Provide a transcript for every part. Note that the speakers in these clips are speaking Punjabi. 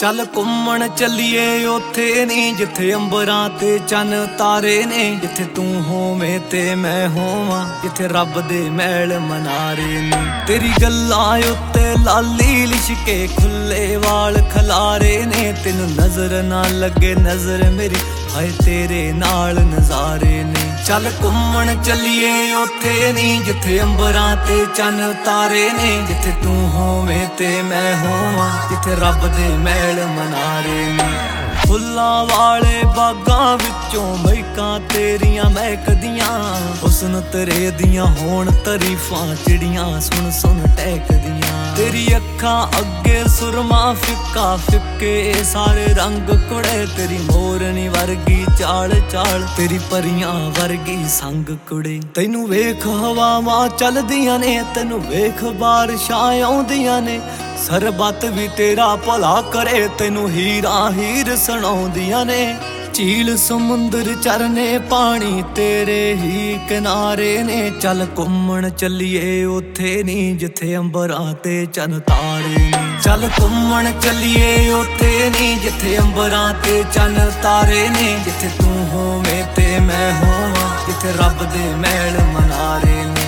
ਚੱਲ ਘੁੰਮਣ ਚੱਲੀਏ ਉੱਥੇ ਨੀ ਜਿੱਥੇ ਅੰਬਰਾਂ ਤੇ ਚੰਨ ਤਾਰੇ ਨੇ, ਜਿੱਥੇ ਤੂੰ ਹੋਵੇਂ ਤੇ ਮੈਂ ਹੋਵਾਂ, ਜਿੱਥੇ ਰੱਬ ਦੇ ਮਹਿਲ ਮਨਾਰੇ ਨੇ। ਤੇਰੀ ਗੱਲਾਂ ਉੱਤੇ ਲਾਲੀ ਲਿਸ਼ਕੇ ਖੁੱਲੇ ਵਾਲ ਖਲਾਰੇ ਨੇ, ਤੈਨੂੰ ਨਜ਼ਰ ਨਾ ਲੱਗੇ ਨਜ਼ਰ ਮੇਰੀ, ਹਾਏ ਤੇਰੇ ਨਾਲ ਨਜ਼ਾਰੇ ਨੇ। ਚੱਲ ਘੁੰਮਣ ਚੱਲੀਏ ਉੱਥੇ ਨੀ ਜਿੱਥੇ ਅੰਬਰਾਂ ਤੇ ਚੰਨ ਤਾਰੇ ਨੇ, ਜਿੱਥੇ ਤੂੰ ਹੋਵੇਂ ਤੇ ਮੈਂ ਹੋਵਾਂ, ਜਿੱਥੇ ਰੱਬ ਦੇ ਮਹਿਲ ਮਨਾਰੇ ਨੇ। ਫੁੱਲਾਂ ਵਾਲੇ ਬਾਗਾਂ ਵਿੱਚੋਂ ਮਹਿਕਾਂ ਤੇਰੀਆਂ ਮਹਿਕਦੀਆਂ, ਹੁਸਨ ਤੇਰੇ ਦੀਆਂ ਹੋਣ ਤਾਰੀਫਾਂ ਚਿੜੀਆਂ ਸੁਣ ਸੁਣ ਟਹਿਕਦੀਆਂ। ਤੇਰੀ ਅੱਖਾਂ ਅੱਗੇ ਸੁਰਮਾ ਫਿੱਕਾ ਫਿੱਕੇ ਸਾਰੇ ਰੰਗ ਕੁੜੇ, ਤੇਰੀ ਮੋਰਨੀ ਵਰਗੀ ਚਾਲ ਚਾਲ ਤੇਰੀ ਪਰੀਆਂ ਵਰਗੀ ਸੰਗ ਕੁੜੇ। ਤੈਨੂੰ ਵੇਖ ਹਵਾਵਾਂ ਚੱਲਦੀਆਂ ਨੇ, ਤੈਨੂੰ ਵੇਖ ਬਾਰਿਸ਼ਾਂ ਆਉਂਦੀਆਂ ਨੇ, ਸਰਬੱਤ ਵੀ ਤੇਰਾ ਭਲਾ ਕਰੇ, ਤੈਨੂੰ ਹੀਰਾਂ ਹੀਰ ਸੁਣਾਉਂਦੀਆਂ ਨੇ। ਝੀਲ ਸਮੁੰਦਰ ਝਰਨੇ ਪਾਣੀ ਤੇਰੇ ਹੀ ਕਿਨਾਰੇ ਨੇ, ਚੱਲ ਘੁੰਮਣ ਚੱਲੀਏ ਉੱਥੇ ਨੀ ਜਿੱਥੇ ਅੰਬਰਾਂ ਤੇ ਚੰਨ ਤਾਰੇ ਨੇ। ਚੱਲ ਘੁੰਮਣ ਚੱਲੀਏ ਉੱਥੇ ਨੀ ਜਿੱਥੇ ਅੰਬਰਾਂ ਤੇ ਚੰਨ ਤਾਰੇ ਨੇ, ਜਿੱਥੇ ਤੂੰ ਹੋਵੇਂ ਤੇ ਮੈਂ ਹੋਵਾਂ, ਜਿੱਥੇ ਰੱਬ ਦੇ ਮਹਿਲ ਮਨਾਰੇ ਨੇ।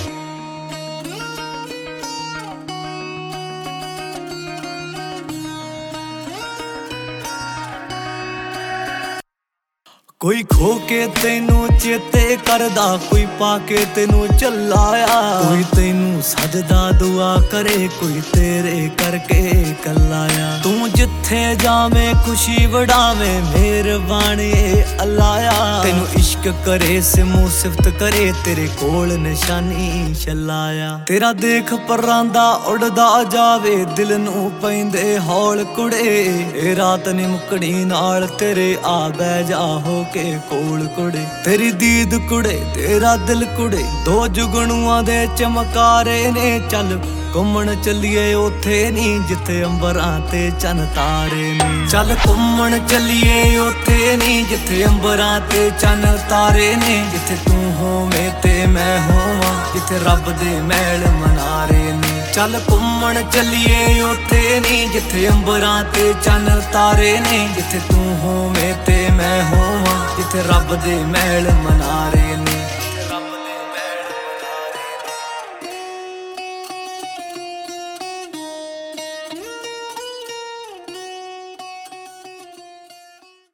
ਕੋਈ ਖੋ ਕੇ ਤੈਨੂੰ ਚੇਤੇ ਕਰਦਾ, ਕੋਈ ਪਾ ਕੇ ਤੈਨੂੰ ਚੱਲਾਇਆ, ਕੋਈ ਤੈਨੂੰ ਸਜਦਾ ਦੁਆ ਕਰੇ, ਕੋਈ ਤੇਰੇ ਕਰਕੇ ਕੱਲਾਇਆ। ਤੂੰ ਜਿੱਥੇ ਜਾਵੇਂ ਖੁਸ਼ੀ ਵਡਾਵੇਂ ਮਿਹਰਬਾਨੀ ਅੱਲਾਇਆ, ਤੈਨੂੰ ਇਸ਼ਕ ਕਰੇ ਸਿਮੂ ਸਿਫਤ ਕਰੇ, ਤੇਰੇ ਕੋਲ ਨਿਸ਼ਾਨੀ ਛਲਾਇਆ। ਤੇਰਾ ਦੇਖ ਪਰਾਂਦਾ ਉੜਦਾ ਜਾਵੇ ਦਿਲ ਨੂੰ ਪੈਂਦੇ ਹੌਲ ਕੁੜੇ, ਇਹ ਰਾਤ ਨੀ ਮੁੱਕਣੀ ਨਾਲ ਤੇਰੇ ਆ ਬਹਿ ਜਾ ਹੋ ਕੇ ਕੋਲ ਕੁੜੇ। ਤੇਰੀ ਦੀਦ ਕੁੜੇ ਤੇਰਾ ਦਿਲ ਕੁੜੇ, ਦੋ ਜੁਗਨੂਆਂ ਦੇ ਚਮਕਾਰੇ ਨੇ। ਚੱਲ ਘੁੰਮਣ ਚੱਲੀਏ ਉੱਥੇ ਨੀ ਜਿੱਥੇ ਅੰਬਰਾਂ ਤੇ ਚੰਨ ਤਾਰੇ ਨੇ। ਚੱਲ ਘੁੰਮਣ ਚੱਲੀਏ ਉੱਥੇ ਨੀ ਜਿੱਥੇ ਅੰਬਰਾਂ ਤੇ ਚੰਨ ਤਾਰੇ ਨੇ, ਜਿੱਥੇ ਤੂੰ ਹੋਵੇਂ ਤੇ ਮੈਂ ਹੋਵਾਂ, ਜਿੱਥੇ ਰੱਬ ਦੇ ਮਹਿਲ ਮਨਾਰੇ ਨੇ। ਚੱਲ ਘੁੰਮਣ ਚੱਲੀਏ ਉੱਥੇ ਨੀ ਜਿੱਥੇ ਅੰਬਰਾਂ ਤੇ ਚੰਨ ਤਾਰੇ ਨੇ, ਜਿੱਥੇ ਤੂੰ ਹੋਵੇਂ ਤੇ ਮੈਂ ਹੋਵਾਂ, ਜਿੱਥੇ ਰੱਬ ਦੇ ਮਹਿਲ ਮਨਾਰੇ ਨੇ।